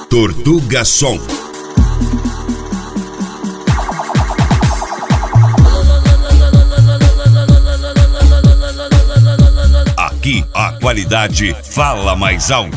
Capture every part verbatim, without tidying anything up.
Tortuga Som. Aqui a qualidade fala mais alto.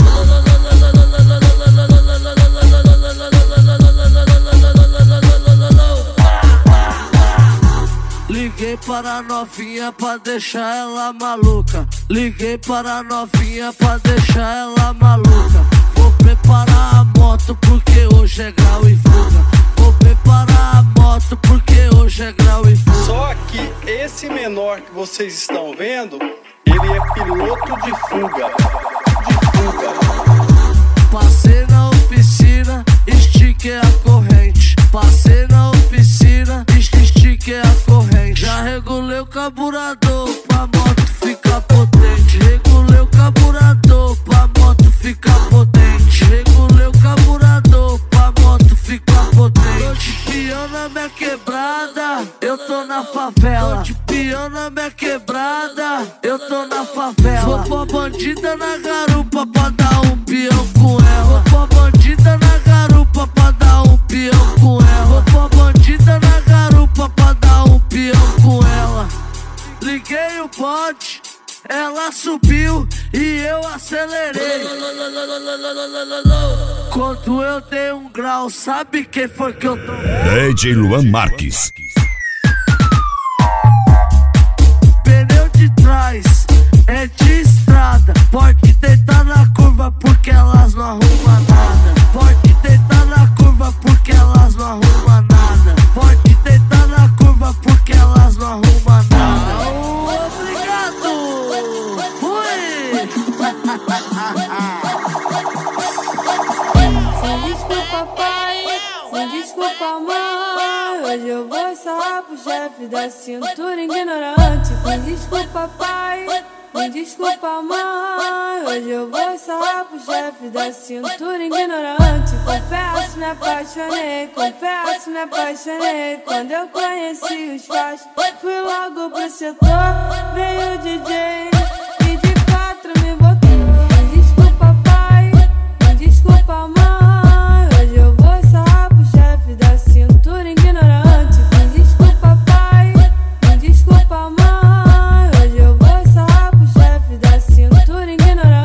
Liguei para a novinha pra deixar ela maluca. Liguei para a novinha pra deixar ela maluca. Vou preparar a moto porque hoje é grau e fuga. Vou preparar a moto porque hoje é grau e fuga. Só que esse menor que vocês estão vendo, ele é piloto de fuga. De fuga. Passei na oficina, estiquei a corrente. Passei na oficina, estiquei a corrente. Já regulei o carburador pra moto ficar potente. Regulei o carburador pra moto ficar potente. Regulei o carburador pra moto ficar potente. Tô de peão na minha quebrada, eu tô na favela. Tô de peão na minha quebrada, eu tô na favela. Vou pra bandida na garupa pra dar um peão com ela. Vou pra bandida na garupa pra dar um peão com ela. Vou pra bandida na garupa pra dar um peão com ela. Liguei o pote, ela subiu e eu acelerei. Quando eu dei um grau, sabe quem foi que eu tô? D J Luan Marques. Pneu de trás é de estrada. Pode deitar na curva porque elas não arrumam nada. Pode deitar na curva porque elas não arrumam nada. Pode deitar na curva porque elas não arrumam nada. Obrigado! Fui! Sem desculpa, pai, sem desculpa, mãe. Hoje eu vou sarrar pro chefe da cintura ignorante. Sem desculpa, pai, sem desculpa, mãe. Hoje eu vou sarrar pro chefe da cintura ignorante. Confesso, me apaixonei, confesso, me apaixonei. Quando eu conheci os fachos, fui logo pro setor, veio o D J.